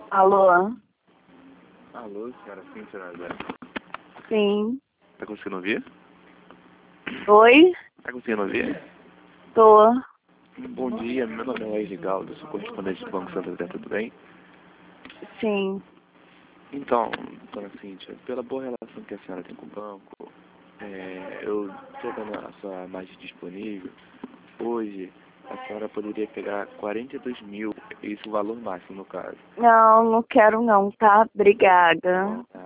Alô? Alô, senhora Cíntia Nazaré. Sim. Tá conseguindo ouvir? Oi? Tá conseguindo ouvir? Tô. Bom dia, meu nome é Wesley Galdo, sou correspondente do Banco Santander, tudo bem? Sim. Então, dona Cíntia, pela boa relação que a senhora tem com o banco, eu estou dando a sua margem disponível. Hoje, a senhora poderia pegar 42 mil, isso o valor máximo no caso. Não, não quero não, tá? Obrigada.